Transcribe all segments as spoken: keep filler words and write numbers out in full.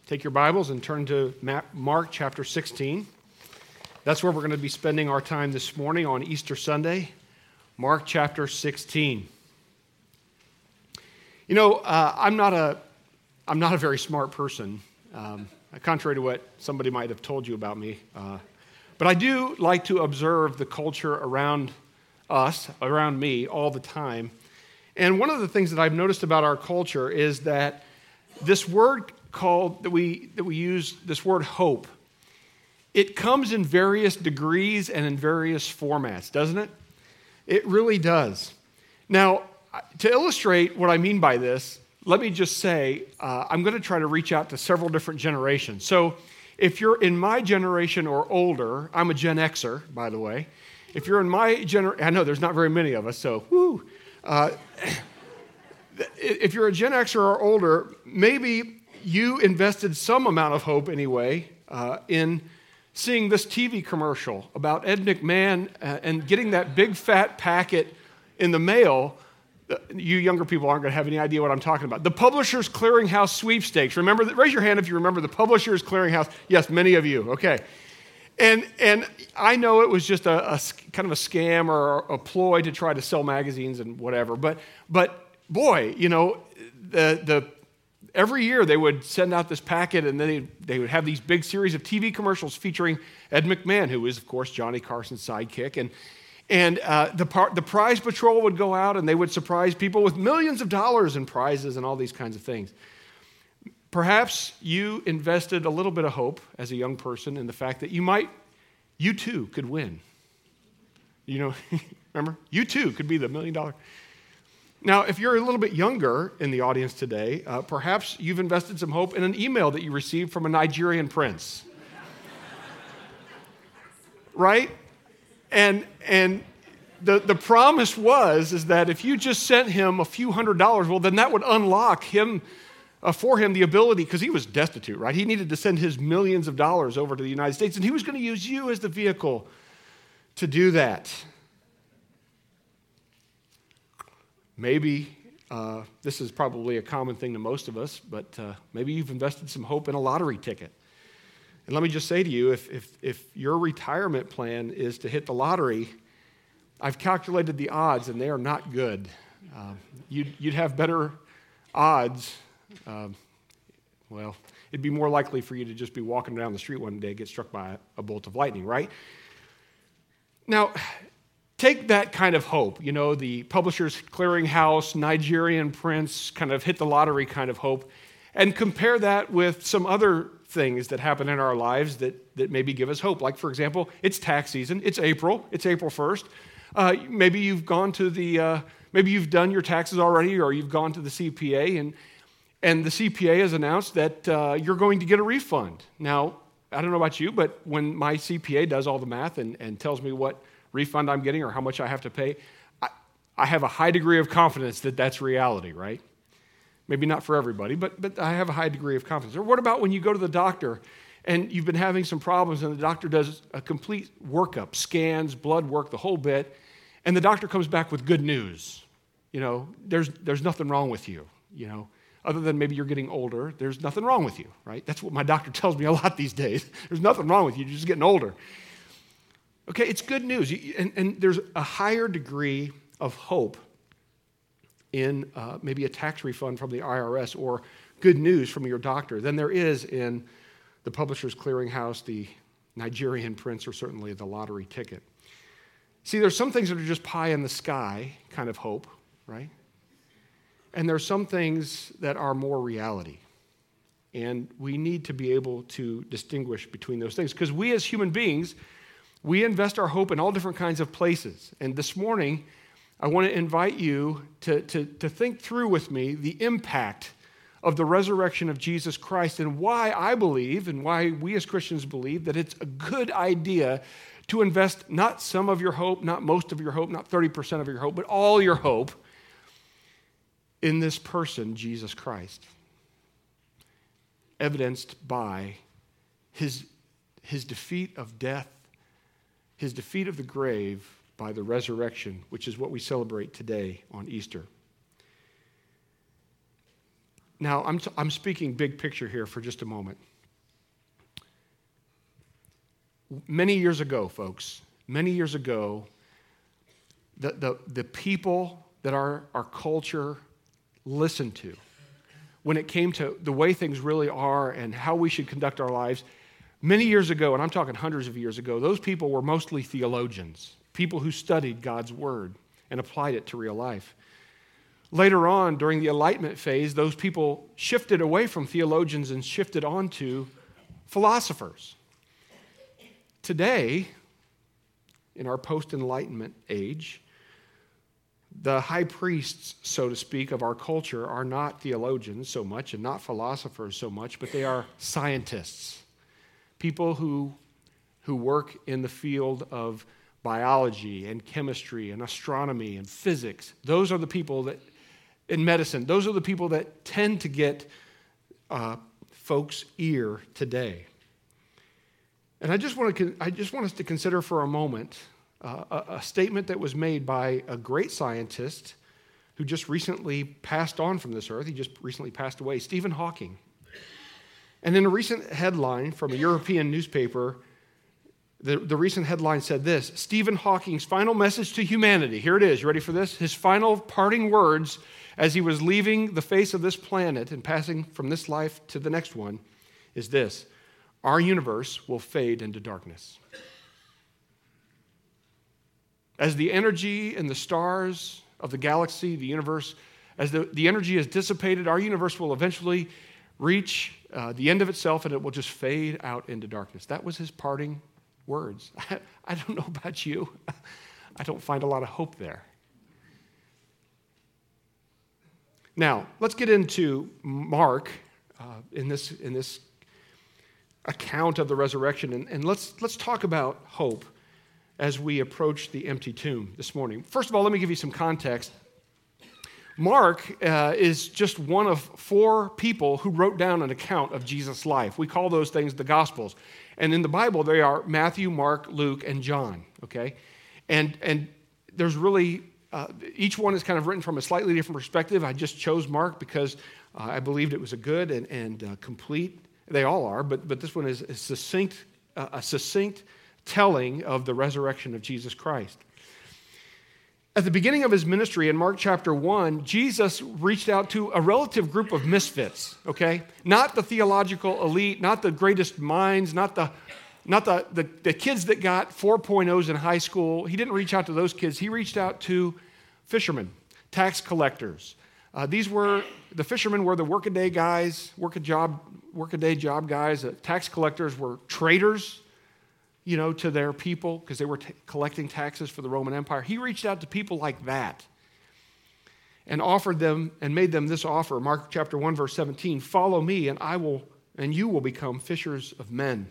Take your Bibles and turn to Mark chapter sixteen. That's where we're going to be spending our time this morning on Easter Sunday. Mark chapter sixteen. You know, uh, I'm not a, I'm not a very smart person, um, contrary to what somebody might have told you about me. Uh, but I do like to observe the culture around us, around me, all the time. And one of the things that I've noticed about our culture is that this word called that we that we use, this word hope, it comes in various degrees and in various formats, doesn't it? It really does. Now, to illustrate what I mean by this, let me just say, uh, I'm going to try to reach out to several different generations. So if you're in my generation or older, I'm a Gen Xer, by the way. If you're in my generation, I know there's not very many of us, so whoo. Uh, if you're a Gen Xer or older, maybe you invested some amount of hope anyway uh, in seeing this T V commercial about Ed McMahon uh, and getting that big fat packet in the mail. You younger people aren't going to have any idea what I'm talking about. The Publishers Clearinghouse sweepstakes. Remember, the, raise your hand if you remember the Publishers Clearinghouse. Yes, many of you. Okay. And and I know it was just a, a kind of a scam or a ploy to try to sell magazines and whatever. But but boy, you know, the the every year they would send out this packet, and then they, they would have these big series of T V commercials featuring Ed McMahon, who is, of course, Johnny Carson's sidekick. And and uh, the par- the prize patrol would go out, and they would surprise people with millions of dollars in prizes and all these kinds of things. Perhaps you invested a little bit of hope as a young person in the fact that you might, you too could win. You know, remember? You too could be the million dollar. Now, if you're a little bit younger in the audience today, uh, perhaps you've invested some hope in an email that you received from a Nigerian prince. Right? And and the, the promise was is that if you just sent him a few hundred dollars, well, then that would unlock him uh, for him the ability, because he was destitute, right? He needed to send his millions of dollars over to the United States, and he was going to use you as the vehicle to do that. Maybe uh, this is probably a common thing to most of us, but uh, maybe you've invested some hope in a lottery ticket. And let me just say to you, if, if, if your retirement plan is to hit the lottery, I've calculated the odds, and they are not good. Uh, you'd, you'd have better odds. Uh, well, it'd be more likely for you to just be walking down the street one day and get struck by a, a bolt of lightning, right? Now, take that kind of hope, you know, the Publishers Clearinghouse, Nigerian prince, kind of hit the lottery kind of hope, and compare that with some other things that happen in our lives that, that maybe give us hope. Like, for example, it's tax season. It's April. It's April first. Uh, maybe you've gone to the, uh, maybe you've done your taxes already, or you've gone to the C P A, and, and the C P A has announced that uh, you're going to get a refund. Now, I don't know about you, but when my C P A does all the math and, and tells me what refund I'm getting or how much I have to pay, I, I have a high degree of confidence that that's reality, right? Maybe not for everybody, but, but I have a high degree of confidence. Or what about when you go to the doctor and you've been having some problems and the doctor does a complete workup, scans, blood work, the whole bit, and the doctor comes back with good news. You know, there's, there's nothing wrong with you, you know. Other than maybe you're getting older, there's nothing wrong with you, right? That's what my doctor tells me a lot these days. There's nothing wrong with you, you're just getting older. Okay, it's good news, and, and there's a higher degree of hope in uh, maybe a tax refund from the I R S or good news from your doctor than there is in the Publishers Clearinghouse, the Nigerian prince, or certainly the lottery ticket. See, there's some things that are just pie in the sky kind of hope, right? And there's some things that are more reality. And we need to be able to distinguish between those things, because we as human beings, we invest our hope in all different kinds of places. And this morning, I want to invite you to, to, to think through with me the impact of the resurrection of Jesus Christ and why I believe and why we as Christians believe that it's a good idea to invest not some of your hope, not most of your hope, not thirty percent of your hope, but all your hope in this person, Jesus Christ, evidenced by his, his defeat of death, his defeat of the grave by the resurrection, which is what we celebrate today on Easter. Now, I'm, t- I'm speaking big picture here for just a moment. Many years ago, folks, many years ago, the, the, the people that our, our culture listened to, when it came to the way things really are and how we should conduct our lives, many years ago, and I'm talking hundreds of years ago, those people were mostly theologians, people who studied God's word and applied it to real life. Later on, during the Enlightenment phase, those people shifted away from theologians and shifted onto philosophers. Today, in our post-Enlightenment age, the high priests, so to speak, of our culture are not theologians so much and not philosophers so much, but they are scientists, people who, who work in the field of biology and chemistry and astronomy and physics. Those are the people that, in medicine, those are the people that tend to get uh, folks' ear today. And I just want to, I just want us to consider for a moment uh, a, a statement that was made by a great scientist who just recently passed on from this earth. He just recently passed away, Stephen Hawking. And in a recent headline from a European newspaper, the, the recent headline said this: Stephen Hawking's final message to humanity. Here it is. You ready for this? His final parting words as he was leaving the face of this planet and passing from this life to the next one is this: our universe will fade into darkness. As the energy and the stars of the galaxy, the universe, as the, the energy is dissipated, our universe will eventually reach uh, the end of itself and it will just fade out into darkness. That was his parting words. I, I don't know about you. I don't find a lot of hope there. Now, let's get into Mark uh, in this in this account of the resurrection, and, and let's let's talk about hope as we approach the empty tomb this morning. First of all, let me give you some context. Mark uh, is just one of four people who wrote down an account of Jesus' life. We call those things the Gospels. And in the Bible, they are Matthew, Mark, Luke, and John, okay? And, and there's really, uh, each one is kind of written from a slightly different perspective. I just chose Mark because uh, I believed it was a good and, and uh, complete, they all are, but, but this one is a succinct, uh, a succinct telling of the resurrection of Jesus Christ. At the beginning of his ministry in Mark chapter one, Jesus reached out to a relative group of misfits, okay? Not the theological elite, not the greatest minds, not the not the, the, the kids that got four point ohs in high school. He didn't reach out to those kids. He reached out to fishermen, tax collectors. Uh, these were, the fishermen were the workaday guys, work a job, workaday job guys. Uh, tax collectors were traders, you know, to their people because they were t- collecting taxes for the Roman Empire. He reached out to people like that and offered them and made them this offer. Mark chapter one, verse seventeen, follow me and I will, and you will become fishers of men.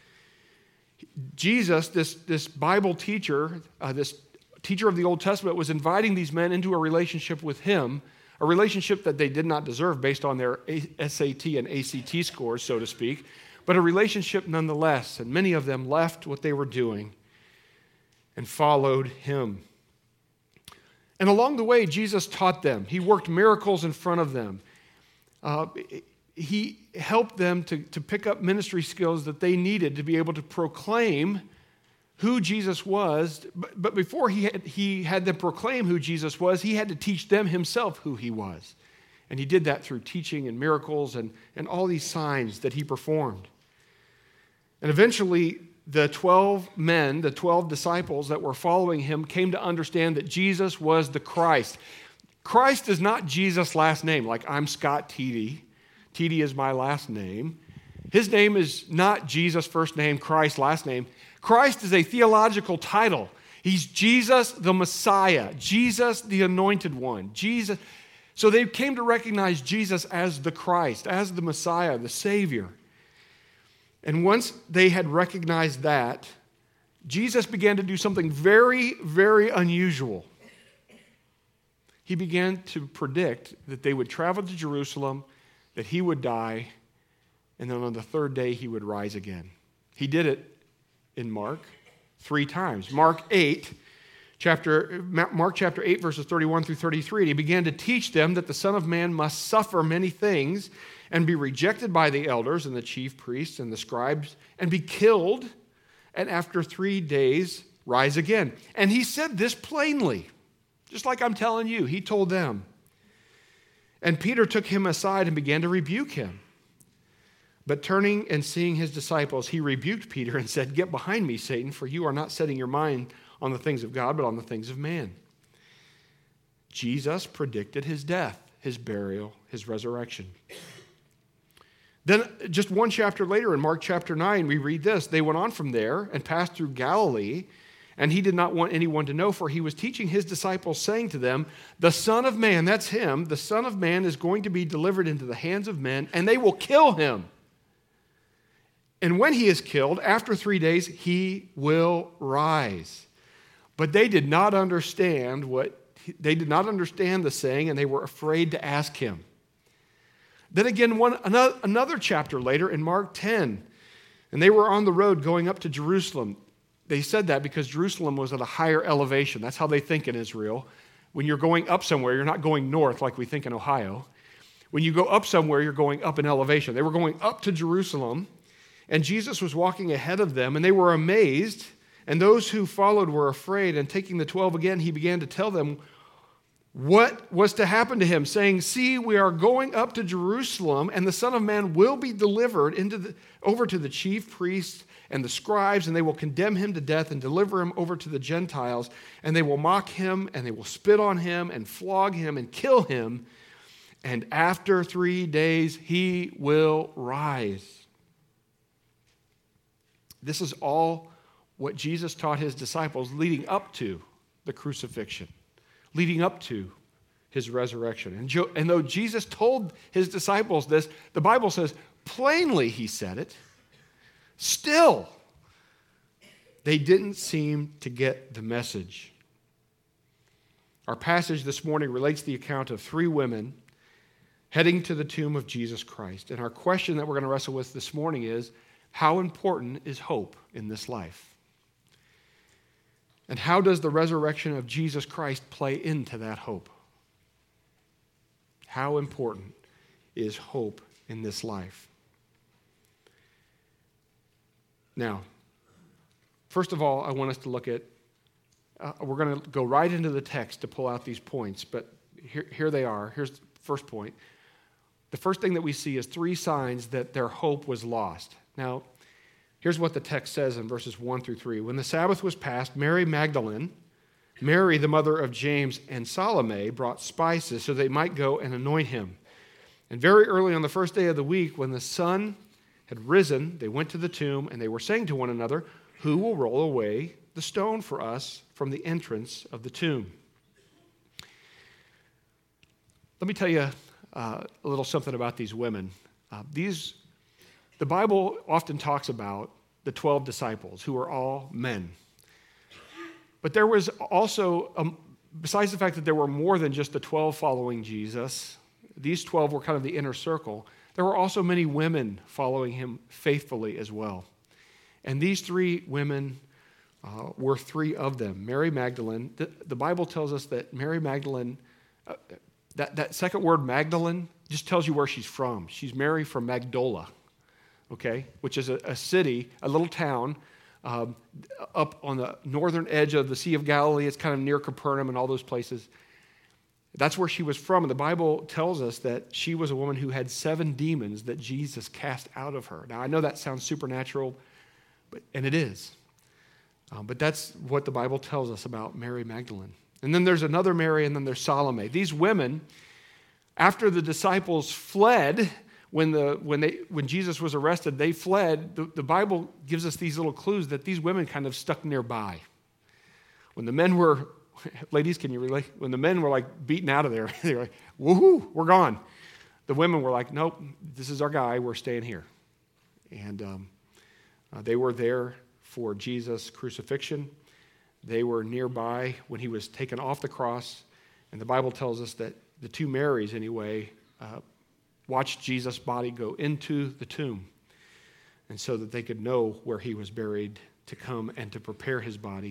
Jesus, this, this Bible teacher, uh, this teacher of the Old Testament, was inviting these men into a relationship with him, a relationship that they did not deserve based on their S A T and A C T scores, so to speak, but a relationship nonetheless. And many of them left what they were doing and followed him. And along the way, Jesus taught them. He worked miracles in front of them. Uh, he helped them to, to pick up ministry skills that they needed to be able to proclaim who Jesus was. But, but before he had, he had them proclaim who Jesus was, he had to teach them himself who he was. And he did that through teaching and miracles and, and all these signs that he performed. And eventually, the twelve men, the twelve disciples that were following him came to understand that Jesus was the Christ. Christ is not Jesus' last name, like I'm Scott Teedy. Teedy is my last name. His name is not Jesus' first name, Christ last name. Christ is a theological title. He's Jesus the Messiah, Jesus the Anointed One, Jesus. So they came to recognize Jesus as the Christ, as the Messiah, the Savior. And once they had recognized that, Jesus began to do something very, very unusual. He began to predict that they would travel to Jerusalem, that he would die, and then on the third day he would rise again. He did it in Mark three times. Mark eight, chapter, Mark chapter eight, verses thirty-one through thirty-three. And he began to teach them that the Son of Man must suffer many things and be rejected by the elders and the chief priests and the scribes and be killed, and after three days rise again. And he said this plainly, just like I'm telling you. He told them. And Peter took him aside and began to rebuke him. But turning and seeing his disciples, he rebuked Peter and said, "Get behind me, Satan, for you are not setting your mind on the things of God, but on the things of man." Jesus predicted his death, his burial, his resurrection. Then just one chapter later in Mark chapter nine, we read this. They went on from there and passed through Galilee, and he did not want anyone to know, for he was teaching his disciples, saying to them, "The Son of Man," that's him, "the Son of Man is going to be delivered into the hands of men, and they will kill him. And when he is killed, after three days, he will rise." But they did not understand what they did not understand the saying, and they were afraid to ask him. Then again, one another, another chapter later in Mark ten, and they were on the road going up to Jerusalem. They said that because Jerusalem was at a higher elevation. That's how they think in Israel. When you're going up somewhere, you're not going north like we think in Ohio. When you go up somewhere, you're going up in elevation. They were going up to Jerusalem, and Jesus was walking ahead of them, and they were amazed, and those who followed were afraid. And taking the twelve again, he began to tell them what was to happen to him, saying, "See, we are going up to Jerusalem, and the Son of Man will be delivered into the, over to the chief priests and the scribes, and they will condemn him to death and deliver him over to the Gentiles, and they will mock him, and they will spit on him, and flog him, and kill him, and after three days he will rise." This is all what Jesus taught his disciples leading up to the crucifixion, leading up to his resurrection. And, jo- and though Jesus told his disciples this, the Bible says plainly he said it, still they didn't seem to get the message. Our passage this morning relates the account of three women heading to the tomb of Jesus Christ. And our question that we're going to wrestle with this morning is, how important is hope in this life? And how does the resurrection of Jesus Christ play into that hope? How important is hope in this life? Now, first of all, I want us to look at, uh, we're going to go right into the text to pull out these points, but here, here they are. Here's the first point. The first thing that we see is three signs that their hope was lost. Now, here's what the text says in verses one through three. When the Sabbath was past, Mary Magdalene, Mary, the mother of James, and Salome brought spices so they might go and anoint him. And very early on the first day of the week, when the sun had risen, they went to the tomb, and they were saying to one another, "Who will roll away the stone for us from the entrance of the tomb?" Let me tell you uh, a little something about these women. Uh, these The Bible often talks about the twelve disciples, who are all men. But there was also, um, besides the fact that there were more than just the twelve following Jesus, these twelve were kind of the inner circle, there were also many women following him faithfully as well. And these three women uh, were three of them. Mary Magdalene, the, the Bible tells us that Mary Magdalene, uh, that, that second word Magdalene just tells you where she's from. She's Mary from Magdala. Okay, which is a, a city, a little town um, up on the northern edge of the Sea of Galilee. It's kind of near Capernaum and all those places. That's where she was from. And the Bible tells us that she was a woman who had seven demons that Jesus cast out of her. Now, I know that sounds supernatural, but and it is. Um, but that's what the Bible tells us about Mary Magdalene. And then there's another Mary, and then there's Salome. These women, after the disciples fled, When the when they when Jesus was arrested, they fled. The, the Bible gives us these little clues that these women kind of stuck nearby. When the men were, ladies, can you relate? When the men were like beaten out of there, they were like, "Woohoo, we're gone." The women were like, "Nope, this is our guy. We're staying here." And um, uh, they were there for Jesus' crucifixion. They were nearby when he was taken off the cross, and the Bible tells us that the two Marys, anyway. Uh, watched Jesus' body go into the tomb, and so that they could know where he was buried, to come and to prepare his body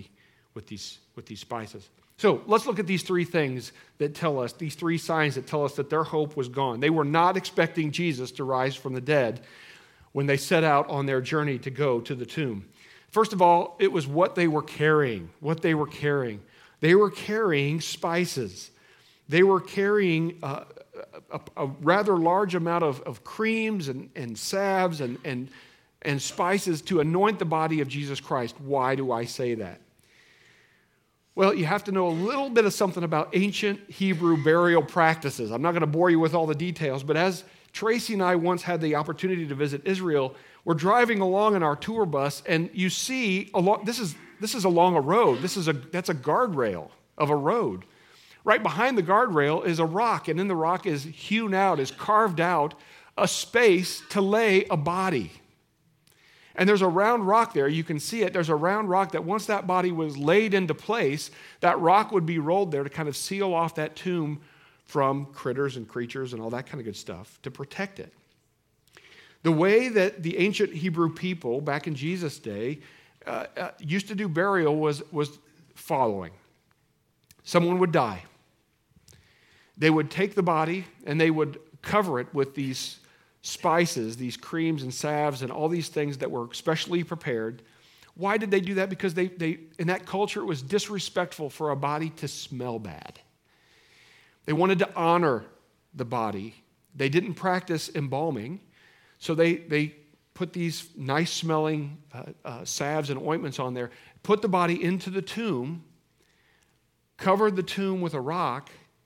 with these, with these spices. So let's look at these three things that tell us, these three signs that tell us that their hope was gone. They were not expecting Jesus to rise from the dead when they set out on their journey to go to the tomb. First of all, it was what they were carrying, what they were carrying. They were carrying spices. They were carrying uh, a, a rather large amount of, of creams and, and salves and, and, and spices to anoint the body of Jesus Christ. Why do I say that? Well, you have to know a little bit of something about ancient Hebrew burial practices. I'm not going to bore you with all the details, but as Tracy and I once had the opportunity to visit Israel, we're driving along in our tour bus, and you see, along, this is this is along a road. This is a that's a guardrail of a road. Right behind the guardrail is a rock, and in the rock is hewn out, is carved out a space to lay a body. And there's a round rock there. You can see it. There's a round rock that once that body was laid into place, that rock would be rolled there to kind of seal off that tomb from critters and creatures and all that kind of good stuff to protect it. The way that the ancient Hebrew people back in Jesus' day uh, uh, used to do burial was, was following. Someone would die. They would take the body and they would cover it with these spices, these creams and salves and all these things that were specially prepared. Why did they do that? Because they, they in that culture, it was disrespectful for a body to smell bad. They wanted to honor the body. They didn't practice embalming, so they, they put these nice-smelling uh, uh, salves and ointments on there, put the body into the tomb, covered the tomb with a rock,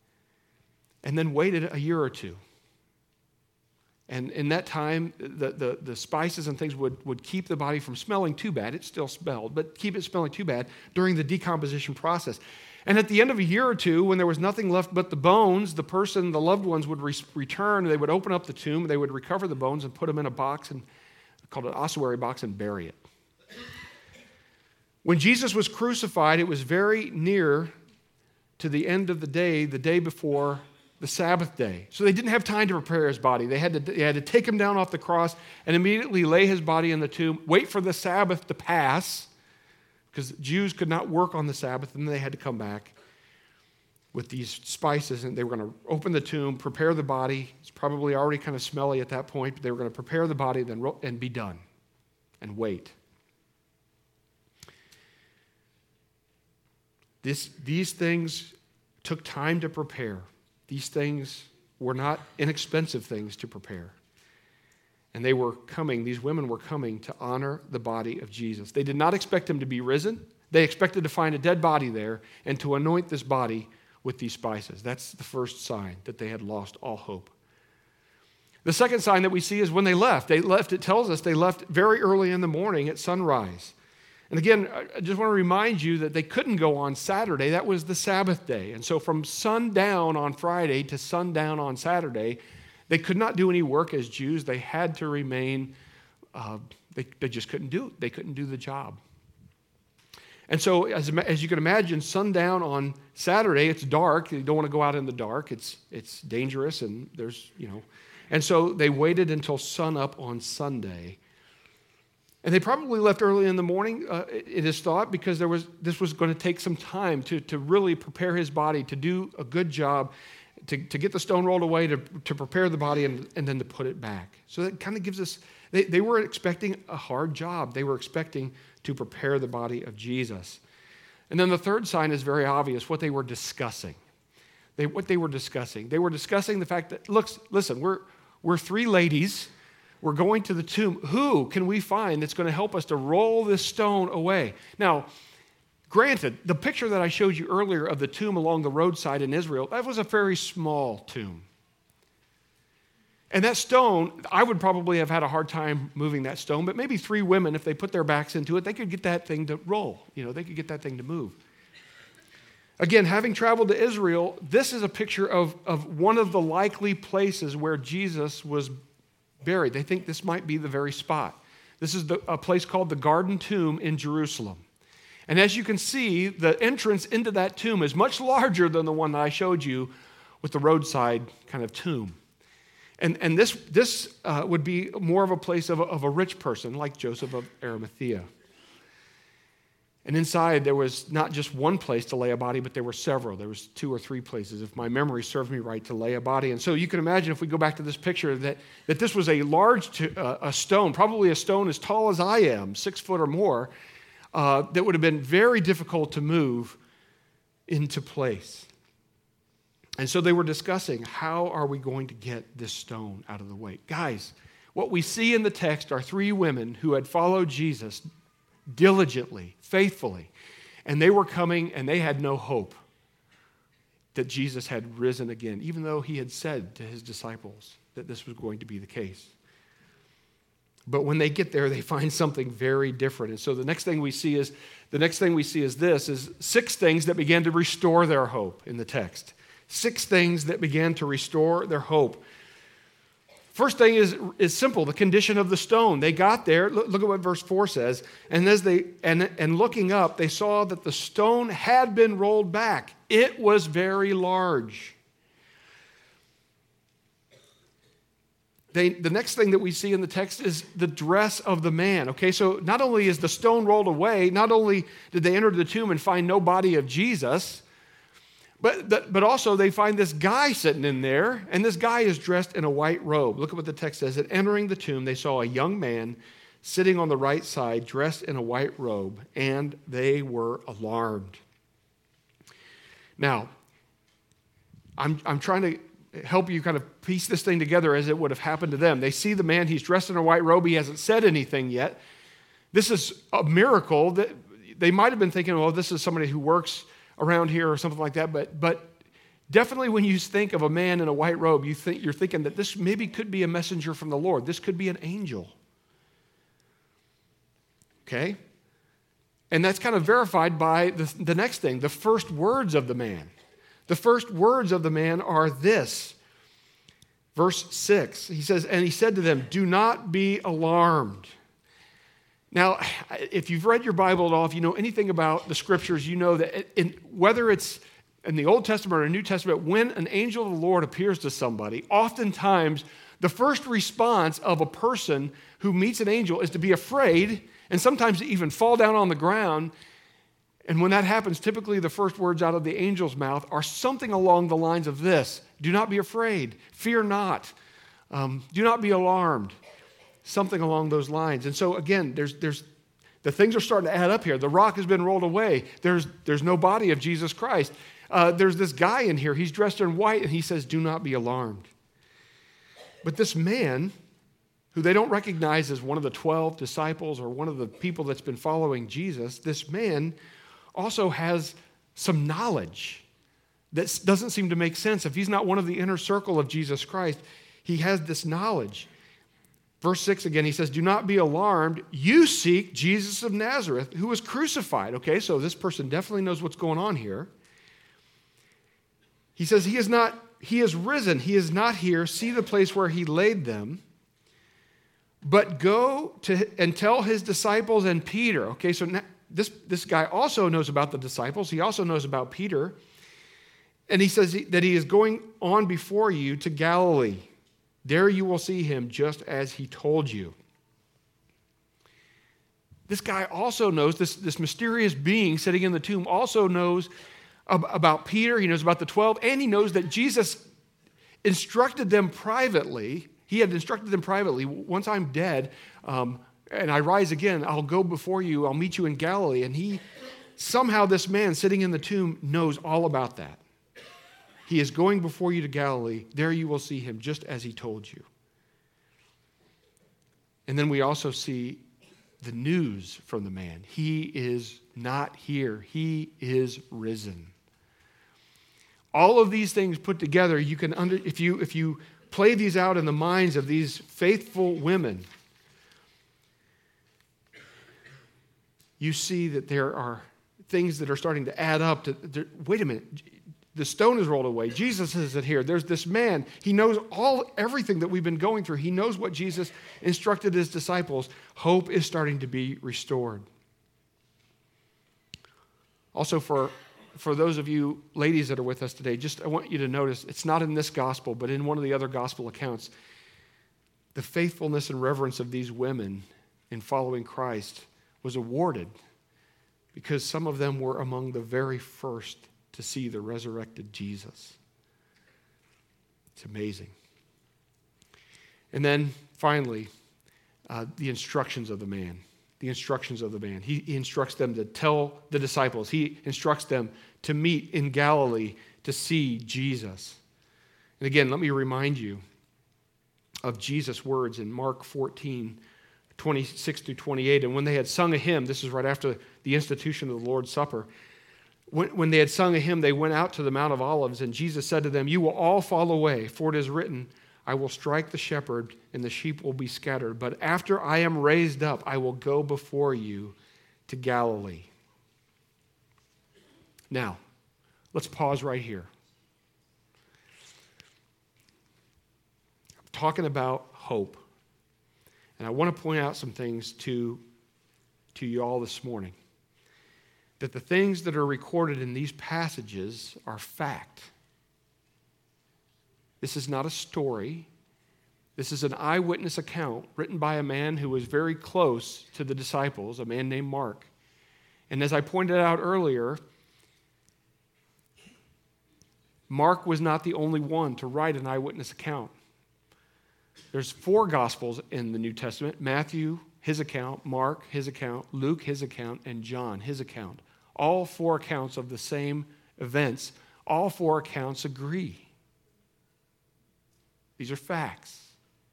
and then waited a year or two. And in that time, the, the, the spices and things would, would keep the body from smelling too bad. It still smelled, but keep it smelling too bad during the decomposition process. And at the end of a year or two, when there was nothing left but the bones, the person, the loved ones would re- return. They would open up the tomb. They would recover the bones and put them in a box, and called an ossuary box, and bury it. When Jesus was crucified, it was very near to the end of the day, the day before the Sabbath day. So they didn't have time to prepare his body. They had to, they had to take him down off the cross and immediately lay his body in the tomb, wait for the Sabbath to pass, because Jews could not work on the Sabbath, and they had to come back with these spices, and they were going to open the tomb, prepare the body. It's probably already kind of smelly at that point, but they were going to prepare the body then ro- and be done and wait. This, these things took time to prepare. These things were not inexpensive things to prepare. And they were coming, these women were coming to honor the body of Jesus. They did not expect him to be risen. They expected to find a dead body there and to anoint this body with these spices. That's the first sign that they had lost all hope. The second sign that we see is when they left. They left, it tells us they left very early in the morning at sunrise. And again, I just want to remind you that they couldn't go on Saturday. That was the Sabbath day. And so from sundown on Friday to sundown on Saturday, they could not do any work as Jews. They had to remain, uh, they, they just couldn't do it. They couldn't do the job. And so as, as you can imagine, sundown on Saturday, it's dark. You don't want to go out in the dark. It's, it's dangerous, and there's, you know. And so they waited until sunup on Sunday. And they probably left early in the morning, uh, it is thought, because there was this was going to take some time to, to really prepare his body, to do a good job, to, to get the stone rolled away, to, to prepare the body, and, and then to put it back. So that kind of gives us, they, they were expecting a hard job. They were expecting to prepare the body of Jesus. And then the third sign is very obvious, what they were discussing. They, what they were discussing. They were discussing the fact that, look, listen, we're, we're three ladies. We're going to the tomb. Who can we find that's going to help us to roll this stone away? Now, granted, the picture that I showed you earlier of the tomb along the roadside in Israel, that was a very small tomb. And that stone, I would probably have had a hard time moving that stone, but maybe three women, if they put their backs into it, they could get that thing to roll. You know, they could get that thing to move. Again, having traveled to Israel, this is a picture of, of one of the likely places where Jesus was buried. They think this might be the very spot. This is the, a place called the Garden Tomb in Jerusalem. And as you can see, the entrance into that tomb is much larger than the one that I showed you with the roadside kind of tomb. And, and this, this uh, would be more of a place of a, of a rich person, like Joseph of Arimathea. And inside there was not just one place to lay a body, but there were several. There was two or three places, if my memory serves me right, to lay a body. And so you can imagine, if we go back to this picture, that, that this was a large to, uh, a stone, probably a stone as tall as I am, six foot or more, uh, that would have been very difficult to move into place. And so they were discussing, how are we going to get this stone out of the way? Guys, what we see in the text are three women who had followed Jesus diligently, faithfully, and they were coming and they had no hope that Jesus had risen again, even though he had said to his disciples that this was going to be the case. But when they get there, they find something very different. And so the next thing we see is the next thing we see is this is six things that began to restore their hope in the text. Six things that began to restore their hope. First thing is, is simple, the condition of the stone. They got there, look, look at what verse four says, and as they and, and looking up, they saw that the stone had been rolled back. It was very large. They, the next thing that we see in the text is the dress of the man. Okay, so not only is the stone rolled away, not only did they enter the tomb and find no body of Jesus, But, but also they find this guy sitting in there, and this guy is dressed in a white robe. Look at what the text says. At entering the tomb, they saw a young man sitting on the right side, dressed in a white robe, and they were alarmed. Now, I'm, I'm trying to help you kind of piece this thing together as it would have happened to them. They see the man, he's dressed in a white robe, he hasn't said anything yet. This is a miracle. That they might have been thinking, well, this is somebody who works around here or something like that, but but definitely when you think of a man in a white robe, you think you're thinking that this maybe could be a messenger from the Lord. This could be an angel. Okay? And that's kind of verified by the, the next thing, the first words of the man. The first words of the man are this. Verse six, he says, and he said to them, do not be alarmed. Now, if you've read your Bible at all, if you know anything about the Scriptures, you know that in, whether it's in the Old Testament or New Testament, when an angel of the Lord appears to somebody, oftentimes the first response of a person who meets an angel is to be afraid and sometimes to even fall down on the ground. And when that happens, typically the first words out of the angel's mouth are something along the lines of this: do not be afraid, fear not, um, do not be alarmed. Something along those lines. And so again, there's there's the things are starting to add up here. The rock has been rolled away. There's there's no body of Jesus Christ. Uh, there's this guy in here. He's dressed in white, and he says, "Do not be alarmed." But this man, who they don't recognize as one of the twelve disciples or one of the people that's been following Jesus, this man also has some knowledge that doesn't seem to make sense. If he's not one of the inner circle of Jesus Christ, he has this knowledge. Verse six again, he says, do not be alarmed. You seek Jesus of Nazareth, who was crucified. Okay, so this person definitely knows what's going on here. He says, he is not, he is risen. He is not here. See the place where he laid them. But go to and tell his disciples and Peter. Okay, so now, this, this guy also knows about the disciples. He also knows about Peter. And he says that he is going on before you to Galilee. There you will see him just as he told you. This guy also knows, this, this mysterious being sitting in the tomb also knows ab- about Peter, he knows about the twelve, and he knows that Jesus instructed them privately. He had instructed them privately, once I'm dead, um, and I rise again, I'll go before you, I'll meet you in Galilee. And he, somehow this man sitting in the tomb knows all about that. He is going before you to Galilee. There you will see him just as he told you. And then we also see the news from the man. He is not here. He is risen. All of these things put together, you can under, if you if you play these out in the minds of these faithful women, you see that there are things that are starting to add up to, wait a minute, the stone is rolled away. Jesus isn't here. There's this man. He knows all everything that we've been going through. He knows what Jesus instructed his disciples. Hope is starting to be restored. Also, for, for those of you ladies that are with us today, just I want you to notice, it's not in this gospel, but in one of the other gospel accounts, the faithfulness and reverence of these women in following Christ was awarded because some of them were among the very first to see the resurrected Jesus. It's amazing. And then finally, uh, the instructions of the man. The instructions of the man. He, he instructs them to tell the disciples. He instructs them to meet in Galilee to see Jesus. And again, let me remind you of Jesus' words in Mark fourteen, twenty-six through twenty-eight. And when they had sung a hymn, this is right after the institution of the Lord's Supper. When, when they had sung a hymn, they went out to the Mount of Olives, and Jesus said to them, "You will all fall away, for it is written, I will strike the shepherd, and the sheep will be scattered. But after I am raised up, I will go before you to Galilee." Now, let's pause right here. I'm talking about hope. And I want to point out some things to, to you all this morning. That the things that are recorded in these passages are fact. This is not a story. This is an eyewitness account written by a man who was very close to the disciples, a man named Mark. And as I pointed out earlier, Mark was not the only one to write an eyewitness account. There's four Gospels in the New Testament: Matthew, his account; Mark, his account; Luke, his account; and John, his account. All four accounts of the same events. All four accounts agree. These are facts.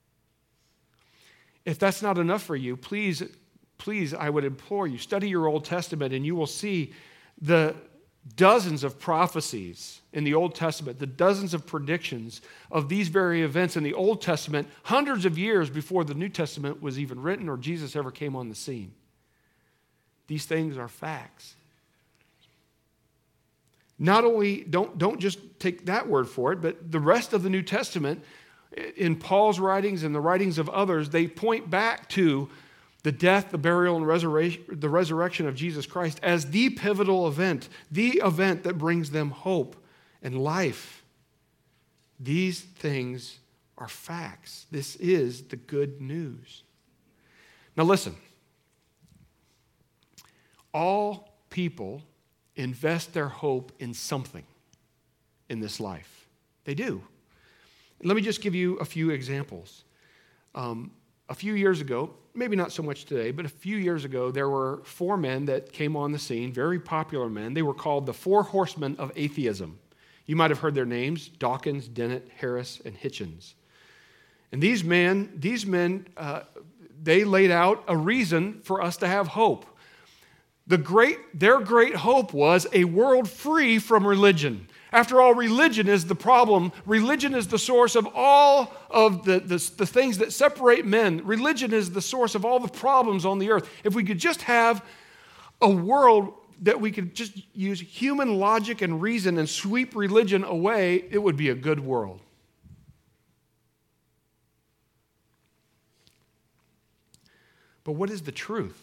If that's not enough for you, please, please, I would implore you, study your Old Testament and you will see the dozens of prophecies in the Old Testament, the dozens of predictions of these very events in the Old Testament, hundreds of years before the New Testament was even written or Jesus ever came on the scene. These things are facts. Not only, don't, don't just take that word for it, but the rest of the New Testament, in Paul's writings and the writings of others, they point back to the death, the burial, and resurrection, the resurrection of Jesus Christ as the pivotal event, the event that brings them hope and life. These things are facts. This is the good news. Now listen, all people invest their hope in something in this life. They do. Let me just give you a few examples. Um, a few years ago, maybe not so much today, but a few years ago, there were four men that came on the scene, very popular men. They were called the Four Horsemen of Atheism. You might have heard their names: Dawkins, Dennett, Harris, and Hitchens. And these men, these men, uh, they laid out a reason for us to have hope. The great, their great hope was a world free from religion. After all, religion is the problem. Religion is the source of all of the, the, the things that separate men. Religion is the source of all the problems on the earth. If we could just have a world that we could just use human logic and reason and sweep religion away, it would be a good world. But what is the truth?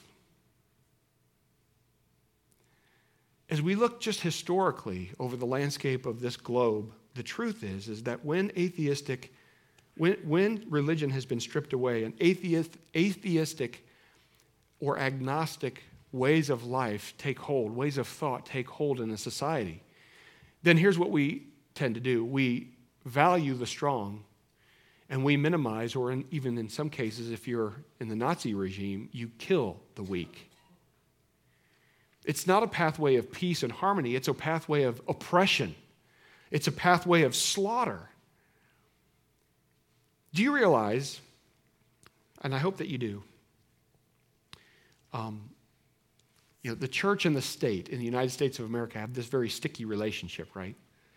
As we look just historically over the landscape of this globe, the truth is, is that when atheistic, when, when religion has been stripped away and atheist, atheistic or agnostic ways of life take hold, ways of thought take hold in a society, then here's what we tend to do. We value the strong and we minimize, or in, even in some cases, if you're in the Nazi regime, you kill the weak. It's not a pathway of peace and harmony. It's a pathway of oppression. It's a pathway of slaughter. Do you realize, and I hope that you do, um, you know, the church and the state in the United States of America have this very sticky relationship, right?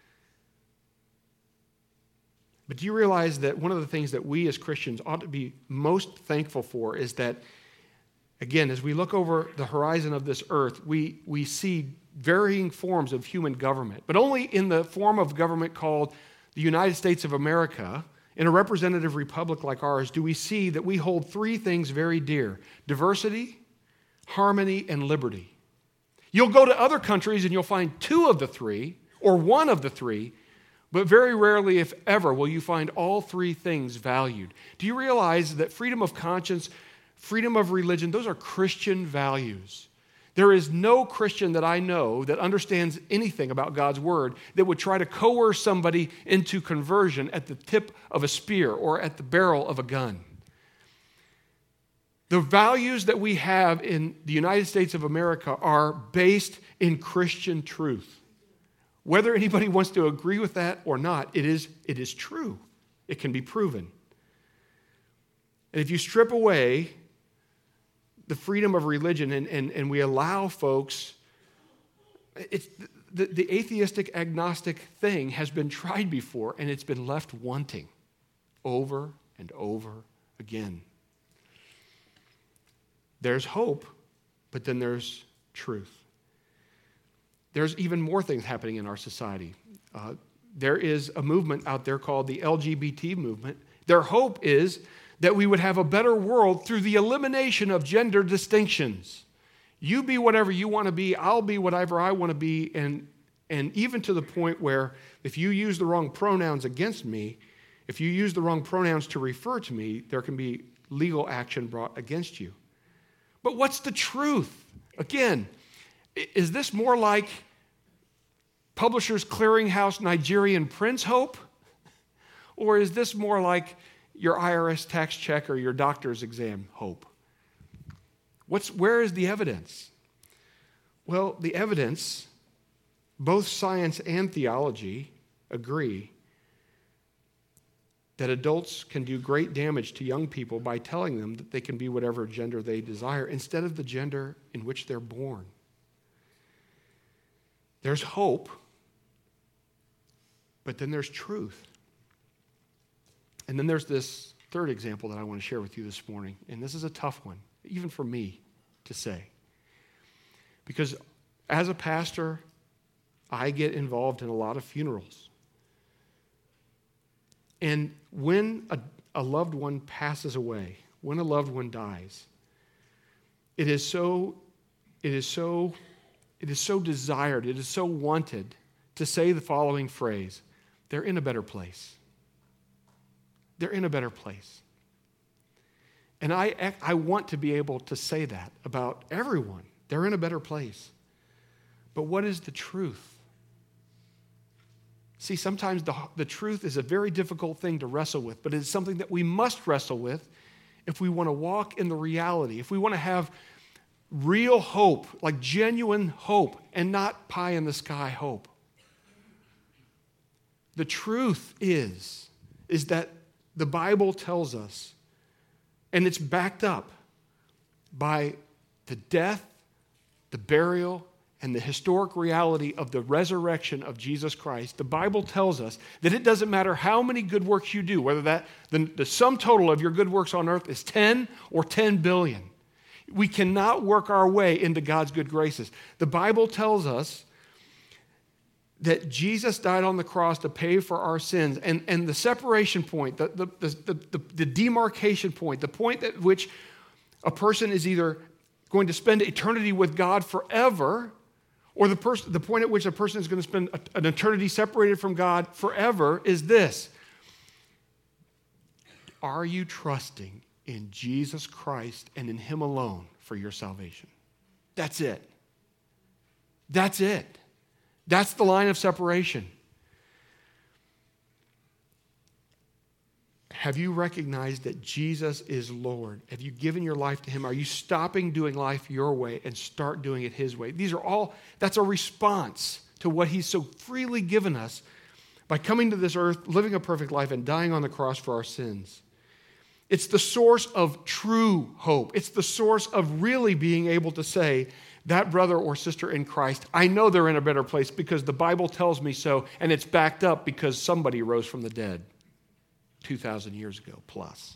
But do you realize that one of the things that we as Christians ought to be most thankful for is that, again, as we look over the horizon of this earth, we, we see varying forms of human government, but only in the form of government called the United States of America. In a representative republic like ours, do we see that we hold three things very dear: diversity, harmony, and liberty. You'll go to other countries and you'll find two of the three, or one of the three, but very rarely, if ever, will you find all three things valued. Do you realize that freedom of conscience, freedom of religion, those are Christian values? There is no Christian that I know that understands anything about God's word that would try to coerce somebody into conversion at the tip of a spear or at the barrel of a gun. The values that we have in the United States of America are based in Christian truth. Whether anybody wants to agree with that or not, it is, it is true. It can be proven. And if you strip away the freedom of religion and, and, and we allow folks, it's, the, the atheistic agnostic thing has been tried before and it's been left wanting over and over again. There's hope, but then there's truth. There's even more things happening in our society. Uh, there is a movement out there called the L G B T movement. Their hope is that we would have a better world through the elimination of gender distinctions. You be whatever you want to be, I'll be whatever I want to be, and, and even to the point where if you use the wrong pronouns against me, if you use the wrong pronouns to refer to me, there can be legal action brought against you. But what's the truth? Again, is this more like Publishers Clearinghouse Nigerian Prince hope? Or is this more like your I R S tax check or your doctor's exam hope? What's, where is the evidence? Well, the evidence, both science and theology agree that adults can do great damage to young people by telling them that they can be whatever gender they desire instead of the gender in which they're born. There's hope, but then there's truth. And then there's this third example that I want to share with you this morning, and this is a tough one, even for me to say. Because as a pastor, I get involved in a lot of funerals. And when a, a loved one passes away, when a loved one dies, it is so, it is so, it is so desired, it is so wanted to say the following phrase: they're in a better place. They're in a better place. And I, I want to be able to say that about everyone. They're in a better place. But what is the truth? See, sometimes the, the truth is a very difficult thing to wrestle with, but it's something that we must wrestle with if we want to walk in the reality, if we want to have real hope, like genuine hope, and not pie in the sky hope. The truth is, is that the Bible tells us, and it's backed up by the death, the burial, and the historic reality of the resurrection of Jesus Christ. The Bible tells us that it doesn't matter how many good works you do, whether that the, the sum total of your good works on earth is ten or ten billion. We cannot work our way into God's good graces. The Bible tells us that Jesus died on the cross to pay for our sins. And, and the separation point, the, the, the, the, the demarcation point, the point at which a person is either going to spend eternity with God forever, or the, pers- the point at which a person is going to spend a, an eternity separated from God forever, is this: are you trusting in Jesus Christ and in Him alone for your salvation? That's it. That's it. That's the line of separation. Have you recognized that Jesus is Lord? Have you given your life to Him? Are you stopping doing life your way and start doing it His way? These are all, that's a response to what He's so freely given us by coming to this earth, living a perfect life, and dying on the cross for our sins. It's the source of true hope. It's the source of really being able to say, that brother or sister in Christ, I know they're in a better place because the Bible tells me so, and it's backed up because somebody rose from the dead two thousand years ago plus.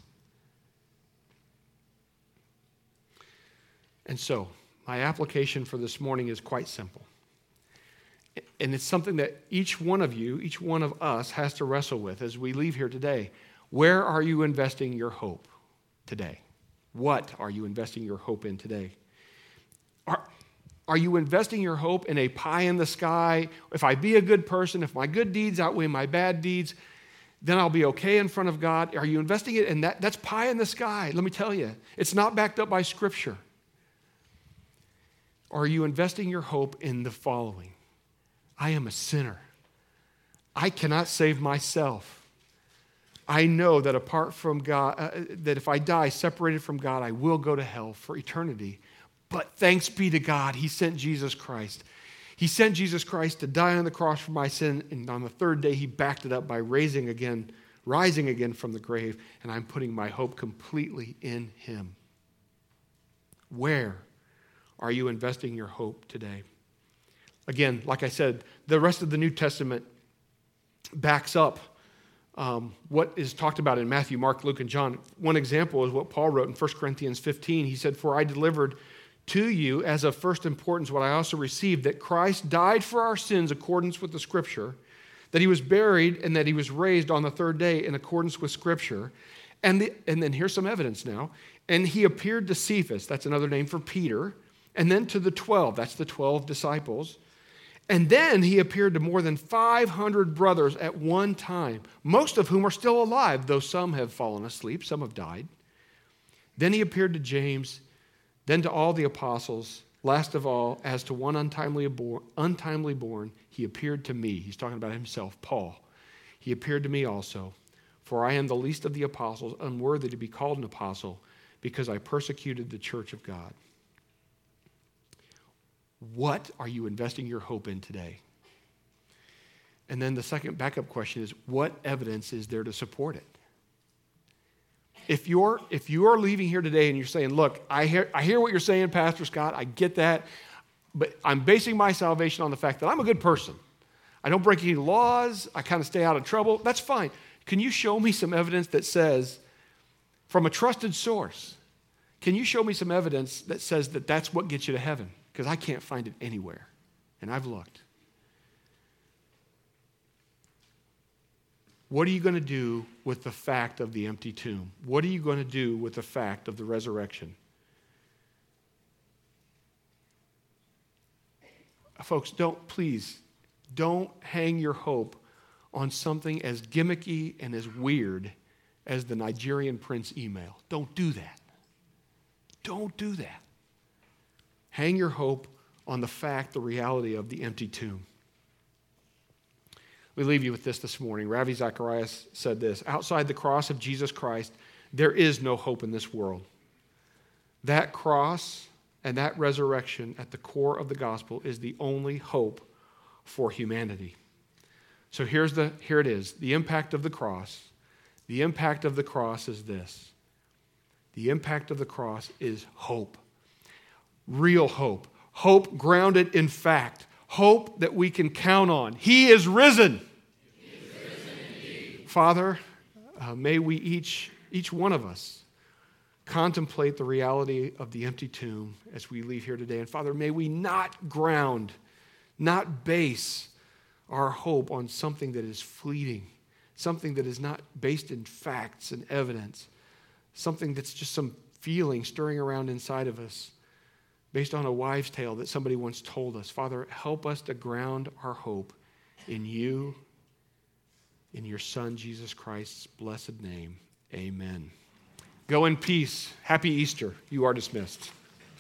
And so, my application for this morning is quite simple. And it's something that each one of you, each one of us has to wrestle with as we leave here today. Where are you investing your hope today? What are you investing your hope in today? Are, are you investing your hope in a pie in the sky? If I be a good person, if my good deeds outweigh my bad deeds, then I'll be okay in front of God. Are you investing it in that? That's pie in the sky. Let me tell you, it's not backed up by Scripture. Or are you investing your hope in the following? I am a sinner. I cannot save myself. I know that apart from God, uh, that if I die separated from God, I will go to hell for eternity. But thanks be to God, he sent Jesus Christ. He sent Jesus Christ to die on the cross for my sin, and on the third day he backed it up by raising again, rising again from the grave, and I'm putting my hope completely in him. Where are you investing your hope today? Again, like I said, the rest of the New Testament backs up um, what is talked about in Matthew, Mark, Luke, and John. One example is what Paul wrote in First Corinthians fifteen. He said, "For I delivered to you as of first importance what I also received, that Christ died for our sins accordance with the Scripture, that he was buried, and that he was raised on the third day in accordance with Scripture." And, the, and then here's some evidence now. "And he appeared to Cephas," that's another name for Peter, "and then to the twelve," that's the twelve disciples. "And then he appeared to more than five hundred brothers at one time, most of whom are still alive, though some have fallen asleep, some have died. Then he appeared to James, then to all the apostles. Last of all, as to one untimely born, untimely born, he appeared to me." He's talking about himself, Paul. "He appeared to me also, for I am the least of the apostles, unworthy to be called an apostle, because I persecuted the church of God." What are you investing your hope in today? And then the second backup question is, what evidence is there to support it? If you're, if you are leaving here today and you're saying, "Look, I hear, I hear what you're saying, Pastor Scott, I get that, but I'm basing my salvation on the fact that I'm a good person. I don't break any laws, I kind of stay out of trouble," that's fine. Can you show me some evidence that says, from a trusted source, can you show me some evidence that says that that's what gets you to heaven? Because I can't find it anywhere, and I've looked. What are you going to do with the fact of the empty tomb? What are you going to do with the fact of the resurrection? Folks, don't, please, don't hang your hope on something as gimmicky and as weird as the Nigerian prince email. Don't do that. Don't do that. Hang your hope on the fact, the reality of the empty tomb. We leave you with this this morning. Ravi Zacharias said this: "Outside the cross of Jesus Christ, there is no hope in this world. That cross and that resurrection at the core of the gospel is the only hope for humanity." So here's the, here it is. The impact of the cross. The impact of the cross is this. The impact of the cross is hope. Real hope. Hope grounded in fact. Hope that we can count on. He is risen. He is risen indeed. Father, uh, may we each, each one of us contemplate the reality of the empty tomb as we leave here today. And Father, may we not ground, not base our hope on something that is fleeting, something that is not based in facts and evidence, something that's just some feeling stirring around inside of us based on a wives' tale that somebody once told us. Father, help us to ground our hope in you, in your Son, Jesus Christ's blessed name. Amen. Go in peace. Happy Easter. You are dismissed.